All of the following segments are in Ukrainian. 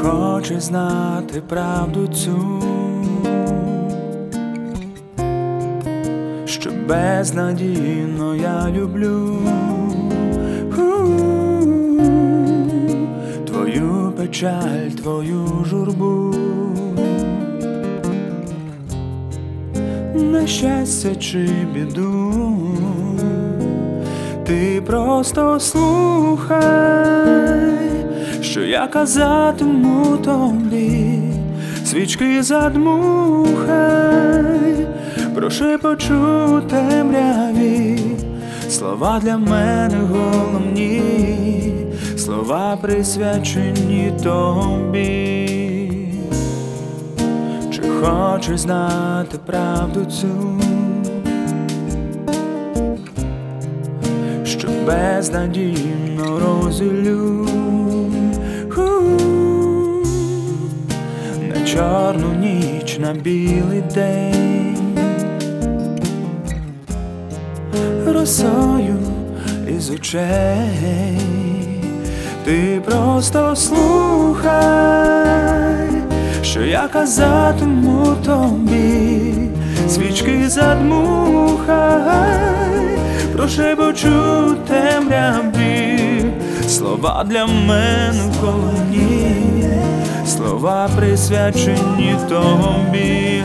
хочеш знати правду цю, що безнадійно я люблю твою печаль, твою журбу, нещастя чи біду, ти просто слухай, що я казатиму тобі, свічки задмухай, прошепочу темряві, слова для мене головні, слова присвячені тобі. Чи хочеш знати правду цю, що безнадійно розділю на чорну ніч, на білий день, росою із очей. Ти просто слухай, що я казатиму тобі, свічки задмухай, прошепочу темряві, слова для мене головні, слова присвячені тобі.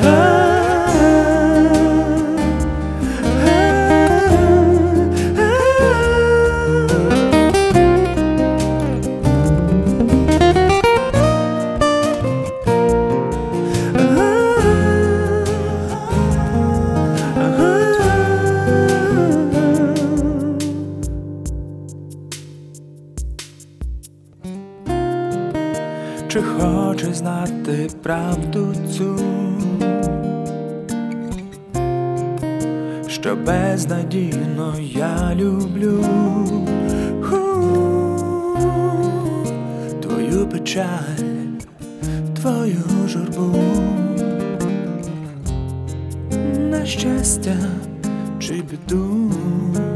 Чи хочеш знати правду цю, що безнадійно я люблю твою печаль, твою журбу, нещастя чи біду,